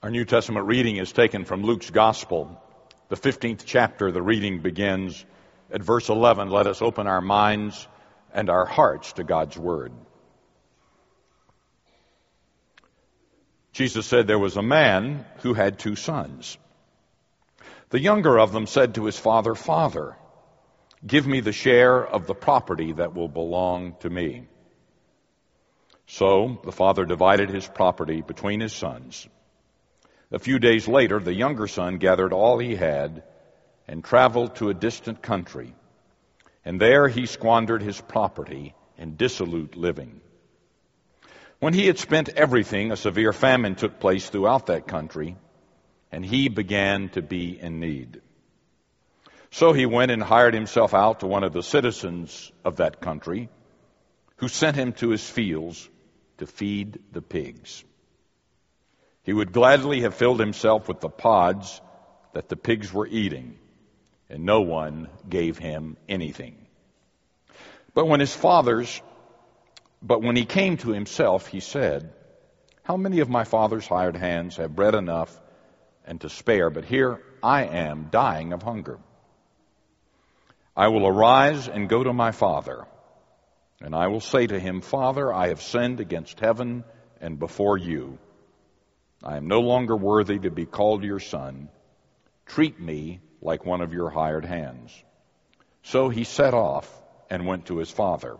Our New Testament reading is taken from Luke's Gospel, the 15th chapter. The reading begins at verse 11. Let us open our minds and our hearts to God's Word. Jesus said there was a man who had 2 sons. The younger of them said to his father, "Father, give me the share of the property that will belong to me." So the father divided his property between his sons. A few days later, the younger son gathered all he had and traveled to a distant country. And there he squandered his property in dissolute living. When he had spent everything, a severe famine took place throughout that country, and he began to be in need. So he went and hired himself out to one of the citizens of that country, who sent him to his fields to feed the pigs. He would gladly have filled himself with the pods that the pigs were eating, and no one gave him anything. But when he came to himself, he said, "How many of my father's hired hands have bread enough and to spare, but here I am dying of hunger. I will arise and go to my father, and I will say to him, 'Father, I have sinned against heaven and before you. I am no longer worthy to be called your son. Treat me like one of your hired hands.' So he set off and went to his father.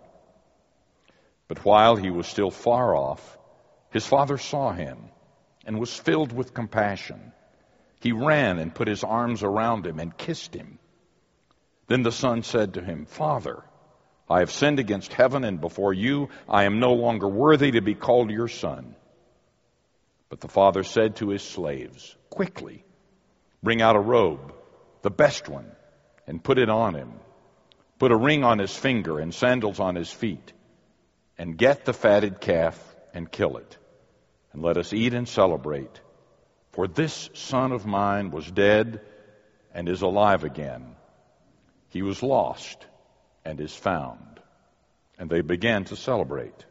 But while he was still far off, his father saw him and was filled with compassion. He ran and put his arms around him and kissed him. Then the son said to him, 'Father, I have sinned against heaven and before you. I am no longer worthy to be called your son.' But the father said to his slaves, 'Quickly, bring out a robe, the best one, and put it on him. Put a ring on his finger and sandals on his feet, and get the fatted calf and kill it. And let us eat and celebrate. For this son of mine was dead and is alive again. He was lost and is found.' And they began to celebrate.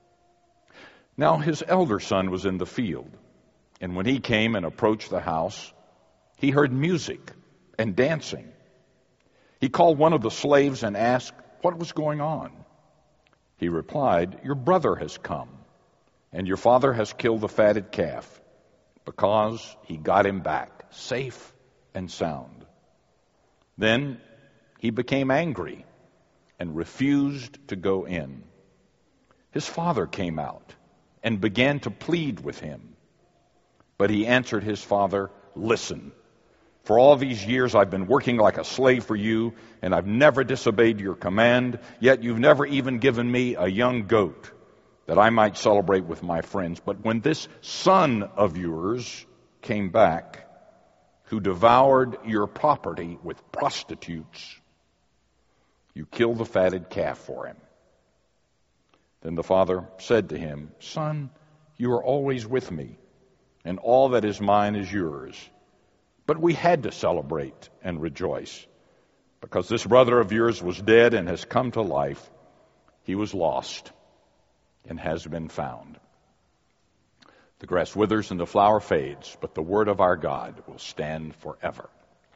Now his elder son was in the field, and when he came and approached the house, he heard music and dancing. He called one of the slaves and asked what was going on. He replied, 'Your brother has come, and your father has killed the fatted calf, because he got him back safe and sound.' Then he became angry and refused to go in. His father came out and began to plead with him. But he answered his father, 'Listen, for all these years I've been working like a slave for you, and I've never disobeyed your command, yet you've never even given me a young goat that I might celebrate with my friends. But when this son of yours came back, who devoured your property with prostitutes, you killed the fatted calf for him.' Then the father said to him, 'Son, you are always with me, and all that is mine is yours. But we had to celebrate and rejoice, because this brother of yours was dead and has come to life. He was lost and has been found.' The grass withers and the flower fades, but the word of our God will stand forever."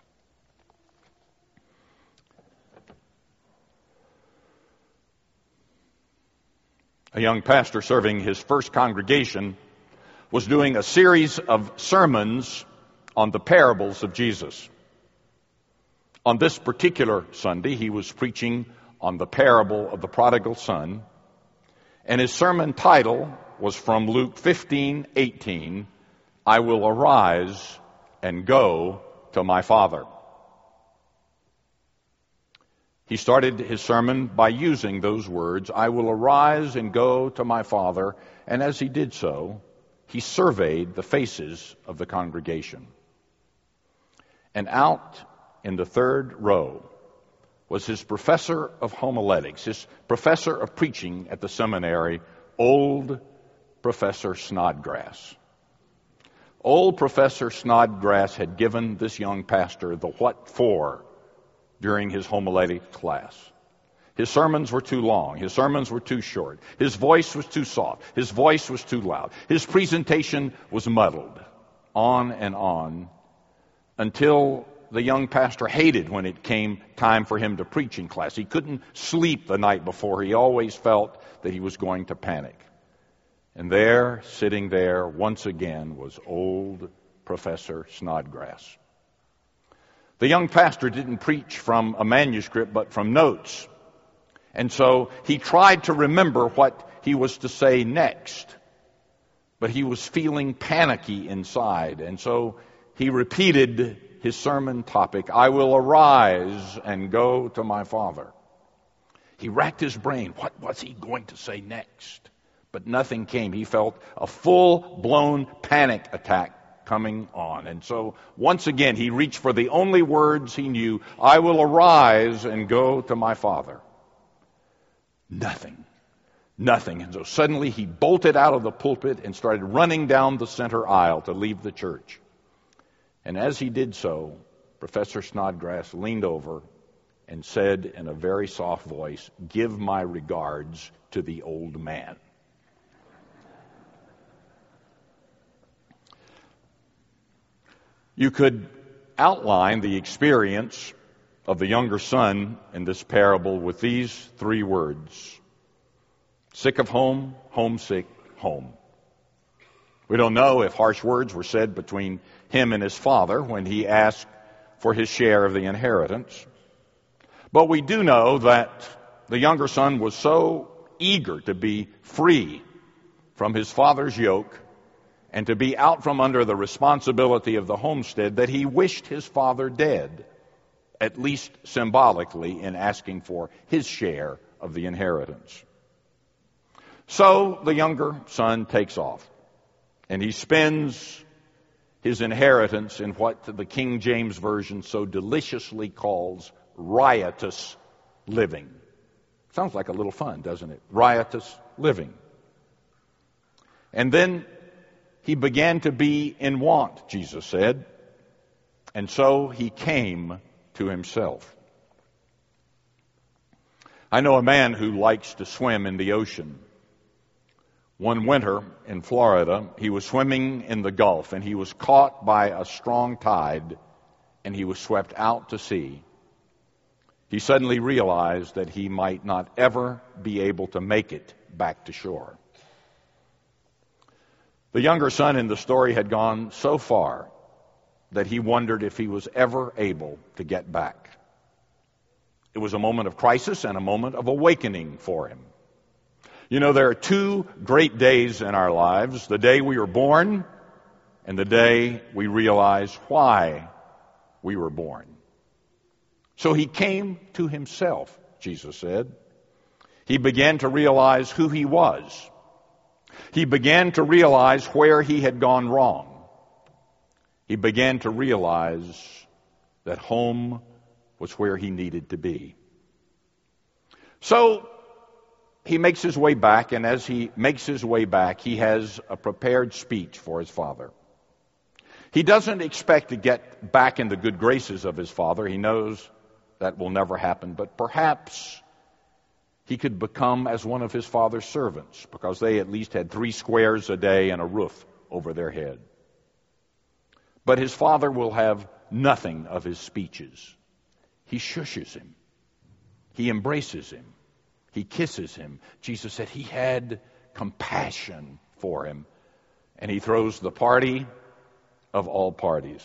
A young pastor serving his first congregation was doing a series of sermons on the parables of Jesus. On this particular Sunday, he was preaching on the parable of the prodigal son, and his sermon title was from Luke 15:18, "I will arise and go to my father." He started his sermon by using those words, "I will arise and go to my father," and as he did so, he surveyed the faces of the congregation. And out in the third row was his professor of homiletics, his professor of preaching at the seminary, old Professor Snodgrass. Old Professor Snodgrass had given this young pastor the what for during his homiletic class. His sermons were too long. His sermons were too short. His voice was too soft. His voice was too loud. His presentation was muddled. on, until the young pastor hated when it came time for him to preach in class. He couldn't sleep the night before. He always felt that he was going to panic. And there, sitting there, once again, was old Professor Snodgrass. The young pastor didn't preach from a manuscript, but from notes. And so he tried to remember what he was to say next. But he was feeling panicky inside. And so he repeated his sermon topic, "I will arise and go to my Father." He racked his brain. What was he going to say next? But nothing came. He felt a full-blown panic attack coming on. And so once again, he reached for the only words he knew, "I will arise and go to my Father." Nothing. Nothing. And so suddenly he bolted out of the pulpit and started running down the center aisle to leave the church. And as he did so, Professor Snodgrass leaned over and said in a very soft voice, "Give my regards to the old man." You could outline the experience of the younger son in this parable with these three words: sick of home, homesick, home. We don't know if harsh words were said between him and his father when he asked for his share of the inheritance. But we do know that the younger son was so eager to be free from his father's yoke and to be out from under the responsibility of the homestead that he wished his father dead, at least symbolically, in asking for his share of the inheritance. So the younger son takes off, and he spends his inheritance in what the King James Version so deliciously calls riotous living. Sounds like a little fun, doesn't it? Riotous living. And then he began to be in want, Jesus said, and so he came to himself. I know a man who likes to swim in the ocean. One winter in Florida, he was swimming in the Gulf, and he was caught by a strong tide, and he was swept out to sea. He suddenly realized that he might not ever be able to make it back to shore. The younger son in the story had gone so far that he wondered if he was ever able to get back. It was a moment of crisis and a moment of awakening for him. You know, there are two great days in our lives: the day we were born and the day we realize why we were born. So he came to himself, Jesus said. He began to realize who he was. He began to realize where he had gone wrong. He began to realize that home was where he needed to be. So he makes his way back, and as he makes his way back, he has a prepared speech for his father. He doesn't expect to get back in the good graces of his father. He knows that will never happen, but perhaps he could become as one of his father's servants, because they at least had 3 squares a day and a roof over their head. But his father will have nothing of his speeches. He shushes him. He embraces him. He kisses him. Jesus said he had compassion for him. And he throws the party of all parties.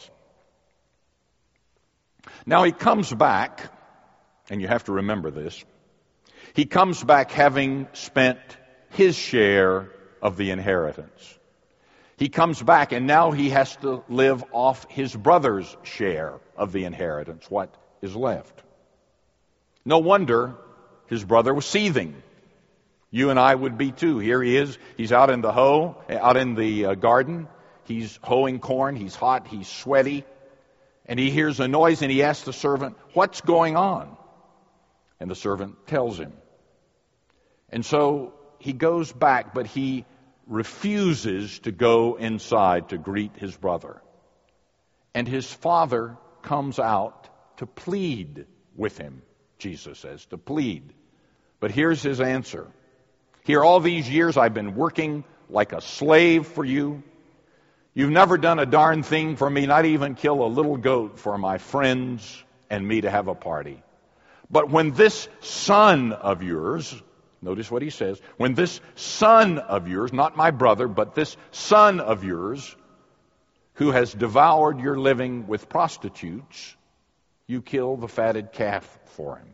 Now he comes back, and you have to remember this. He comes back having spent his share of the inheritance. He comes back, and now he has to live off his brother's share of the inheritance, what is left. No wonder his brother was seething. You and I would be too. Here he is. He's out in the garden. He's hoeing corn. He's hot. He's sweaty. And he hears a noise, and he asks the servant, "What's going on?" And the servant tells him. And so he goes back, but he refuses to go inside to greet his brother. And his father comes out to plead with him, Jesus says, to plead. But here's his answer. "Here, all these years I've been working like a slave for you. You've never done a darn thing for me, not even kill a little goat for my friends and me to have a party. But when this son of yours, notice what he says, when this son of yours, not my brother, but this son of yours, who has devoured your living with prostitutes, you kill the fatted calf for him.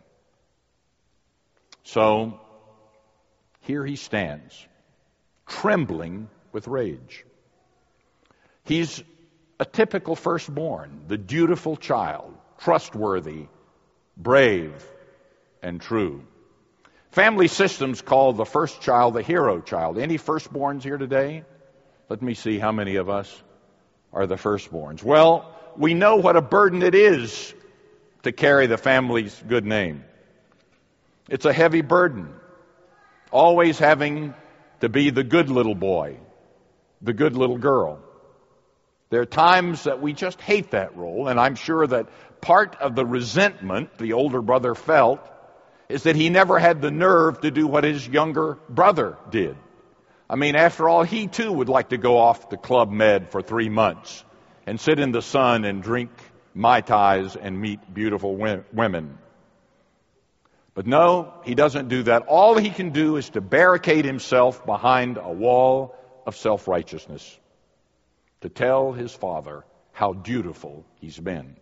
So, here he stands, trembling with rage. He's a typical firstborn, the dutiful child, trustworthy, brave, and true. Family systems call the first child the hero child. Any firstborns here today? Let me see how many of us are the firstborns. Well, we know what a burden it is to carry the family's good name. It's a heavy burden, always having to be the good little boy, the good little girl. There are times that we just hate that role, and I'm sure that part of the resentment the older brother felt is that he never had the nerve to do what his younger brother did. I mean, after all, he too would like to go off to Club Med for 3 months and sit in the sun and drink Mai Tais and meet beautiful women. But no, he doesn't do that. All he can do is to barricade himself behind a wall of self-righteousness, to tell his father how dutiful he's been.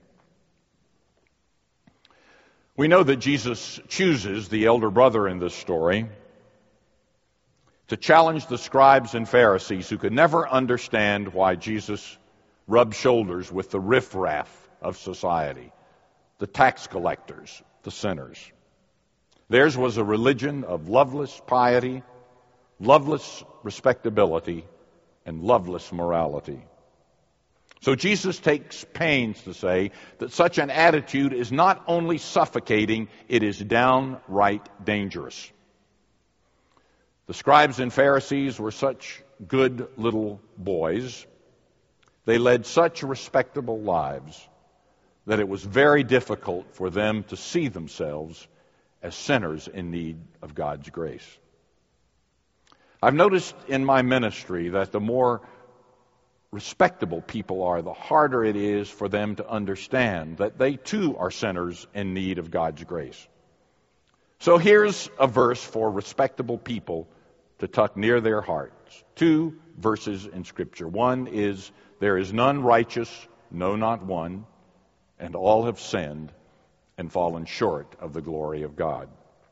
We know that Jesus chooses the elder brother in this story to challenge the scribes and Pharisees who could never understand why Jesus rubbed shoulders with the riffraff of society, the tax collectors, the sinners. Theirs was a religion of loveless piety, loveless respectability, and loveless morality. So Jesus takes pains to say that such an attitude is not only suffocating, it is downright dangerous. The scribes and Pharisees were such good little boys. They led such respectable lives that it was very difficult for them to see themselves as sinners in need of God's grace. I've noticed in my ministry that the more respectable people are, the harder it is for them to understand that they too are sinners in need of God's grace. So here's a verse for respectable people to tuck near their hearts. 2 verses in Scripture. One is, there is none righteous, no, not one, and all have sinned and fallen short of the glory of God.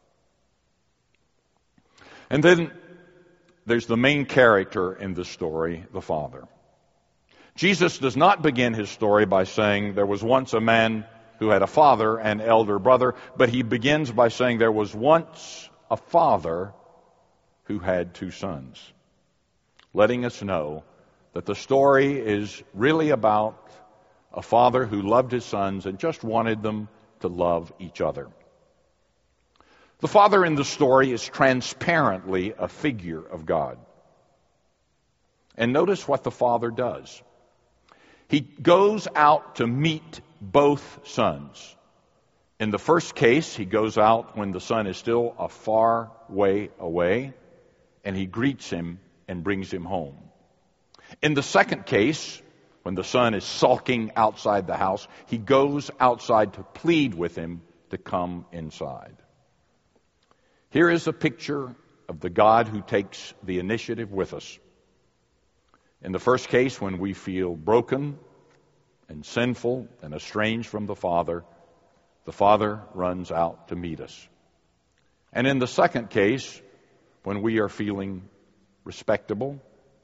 And then there's the main character in the story, the Father. Jesus does not begin his story by saying there was once a man who had a father and elder brother, but he begins by saying there was once a father who had 2 sons, letting us know that the story is really about a father who loved his sons and just wanted them to love each other. The father in the story is transparently a figure of God. And notice what the father does. He goes out to meet both sons. In the first case, he goes out when the son is still a far way away, and he greets him and brings him home. In the second case, when the son is sulking outside the house, he goes outside to plead with him to come inside. Here is a picture of the God who takes the initiative with us. In the first case, when we feel broken and sinful and estranged from the Father runs out to meet us. And in the second case, when we are feeling respectable,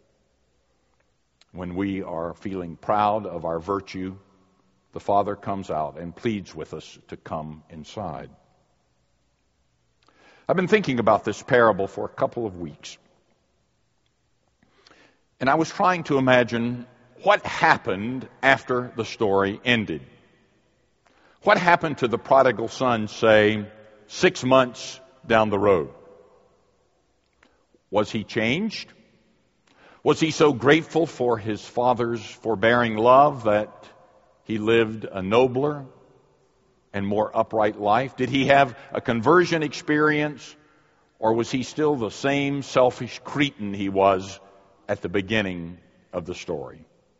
when we are feeling proud of our virtue, the Father comes out and pleads with us to come inside. I've been thinking about this parable for a couple of weeks. And I was trying to imagine what happened after the story ended. What happened to the prodigal son, say, 6 months down the road? Was he changed? Was he so grateful for his father's forbearing love that he lived a nobler and more upright life? Did he have a conversion experience, or was he still the same selfish cretin he was at the beginning of the story?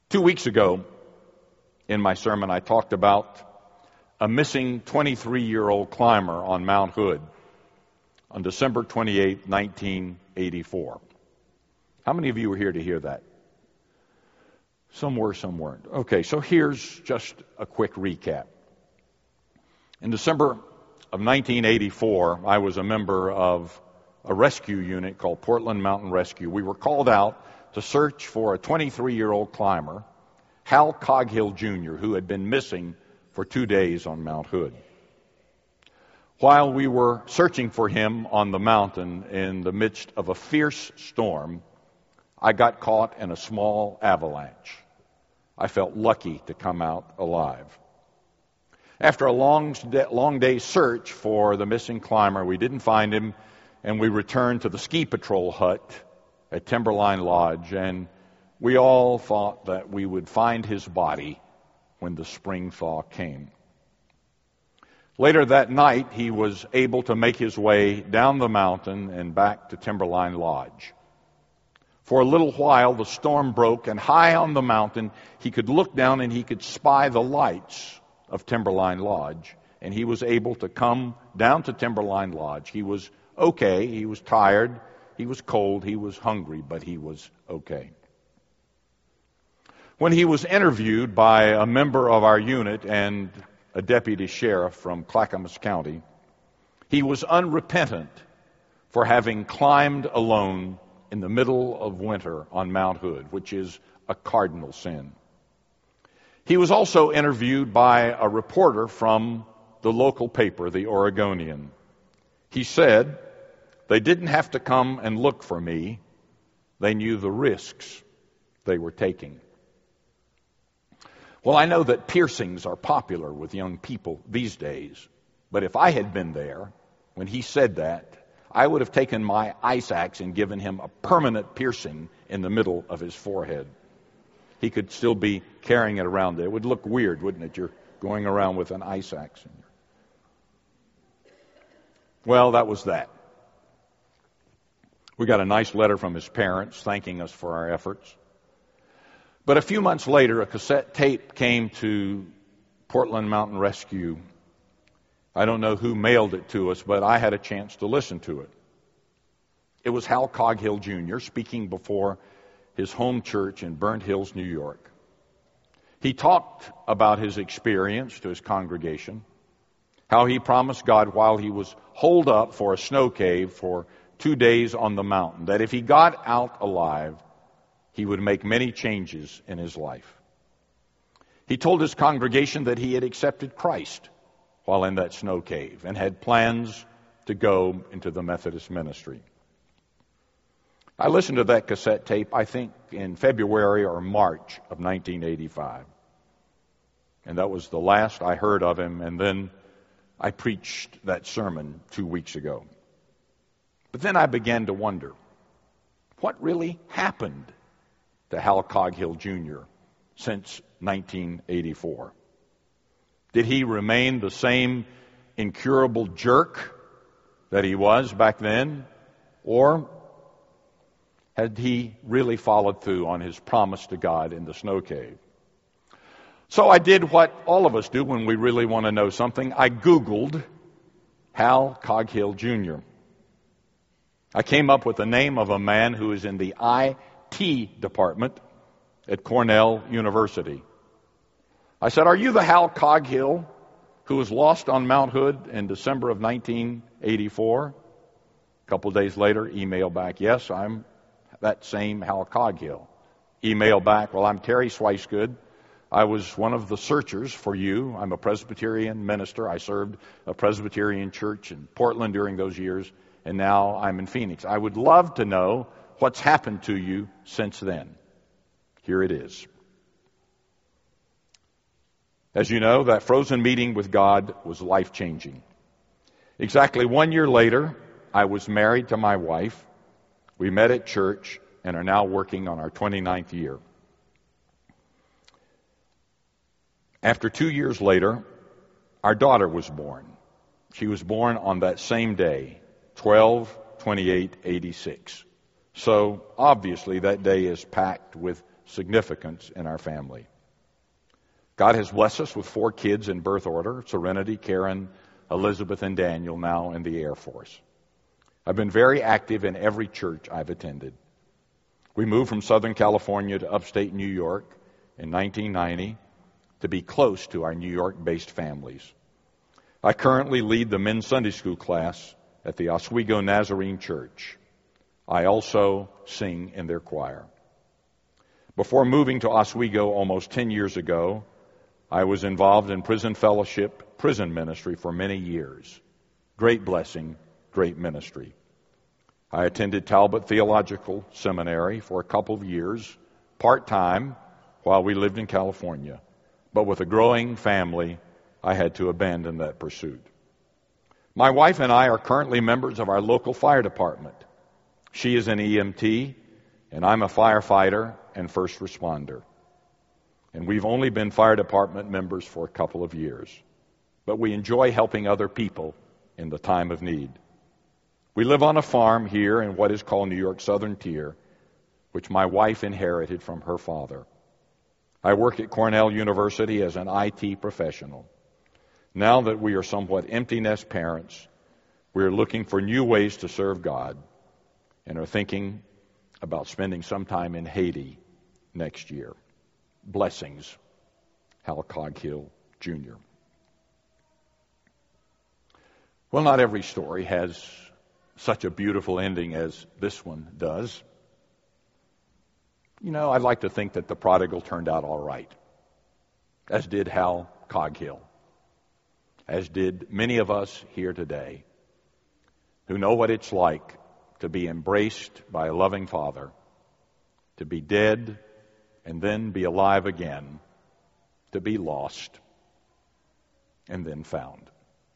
2 weeks ago, in my sermon, I talked about a missing 23-year-old climber on Mount Hood on December 28, 1984. How many of you were here to hear that? Some were, some weren't. Okay, so here's just a quick recap. In December of 1984, I was a member of a rescue unit called Portland Mountain Rescue. We were called out to search for a 23-year-old climber, Hal Coghill Jr., who had been missing for 2 days on Mount Hood. While we were searching for him on the mountain in the midst of a fierce storm, I got caught in a small avalanche. I felt lucky to come out alive. After a long day's search for the missing climber, we didn't find him, and we returned to the ski patrol hut at Timberline Lodge, and we all thought that we would find his body when the spring thaw came. Later that night, he was able to make his way down the mountain and back to Timberline Lodge. For a little while, the storm broke, and high on the mountain, he could look down and he could spy the lights of Timberline Lodge, and he was able to come down to Timberline Lodge. He was okay. He was tired. He was cold. He was hungry, but he was okay. When he was interviewed by a member of our unit and a deputy sheriff from Clackamas County, he was unrepentant for having climbed alone in the middle of winter on Mount Hood, which is a cardinal sin. He was also interviewed by a reporter from the local paper, the Oregonian. He said, "They didn't have to come and look for me. They knew the risks they were taking." Well, I know that piercings are popular with young people these days, but if I had been there when he said that, I would have taken my ice axe and given him a permanent piercing in the middle of his forehead. He could still be carrying it around there. It would look weird, wouldn't it? You're going around with an ice axe. Well, that was that. We got a nice letter from his parents thanking us for our efforts. But a few months later, a cassette tape came to Portland Mountain Rescue. I don't know who mailed it to us, but I had a chance to listen to it. It was Hal Coghill Jr. speaking before his home church in Burnt Hills, New York. He talked about his experience to his congregation, how he promised God while he was holed up for a snow cave for 2 days on the mountain, that if he got out alive, he would make many changes in his life. He told his congregation that he had accepted Christ while in that snow cave and had plans to go into the Methodist ministry. I listened to that cassette tape, I think, in February or March of 1985. And that was the last I heard of him, and then I preached that sermon 2 weeks ago. But then I began to wonder, what really happened to Hal Coghill Jr. since 1984? Did he remain the same incurable jerk that he was back then? Or had he really followed through on his promise to God in the snow cave? So I did what all of us do when we really want to know something. I Googled Hal Coghill Jr. I came up with the name of a man who is in the IT department at Cornell University. I said, "Are you the Hal Coghill who was lost on Mount Hood in December of 1984? A couple days later, email back, "Yes, I'm that same Hal Coghill." Email back, "Well, I'm Terry Swicegood. I was one of the searchers for you. I'm a Presbyterian minister. I served a Presbyterian church in Portland during those years, and now I'm in Phoenix. I would love to know what's happened to you since then." Here it is. As you know, that frozen meeting with God was life-changing. Exactly 1 year later, I was married to my wife. We met at church and are now working on our 29th year. After 2 years later, our daughter was born. She was born on that same day, 12/28/86. So obviously that day is packed with significance in our family. God has blessed us with 4 kids in birth order: Serenity, Karen, Elizabeth, and Daniel, now in the Air Force. I've been very active in every church I've attended. We moved from Southern California to upstate New York in 1990 to be close to our New York-based families. I currently lead the men's Sunday school class at the Oswego Nazarene Church. I also sing in their choir. Before moving to Oswego almost 10 years ago, I was involved in prison fellowship, prison ministry for many years. Great blessing, great ministry. I attended Talbot Theological Seminary for a couple of years, part-time, while we lived in California. But with a growing family, I had to abandon that pursuit. My wife and I are currently members of our local fire department. She is an EMT, and I'm a firefighter and first responder. And we've only been fire department members for a couple of years. But we enjoy helping other people in the time of need. We live on a farm here in what is called New York Southern Tier, which my wife inherited from her father. I work at Cornell University as an IT professional. Now that we are somewhat empty nest parents, we are looking for new ways to serve God and are thinking about spending some time in Haiti next year. Blessings, Hal Coghill, Jr. Well, not every story has such a beautiful ending as this one does. You know, I'd like to think that the prodigal turned out all right, as did Hal Coghill, as did many of us here today who know what it's like to be embraced by a loving Father, to be dead and then be alive again, to be lost and then found.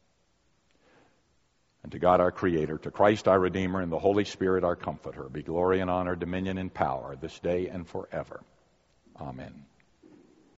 And to God our Creator, to Christ our Redeemer, and the Holy Spirit our Comforter, be glory and honor, dominion and power, this day and forever. Amen.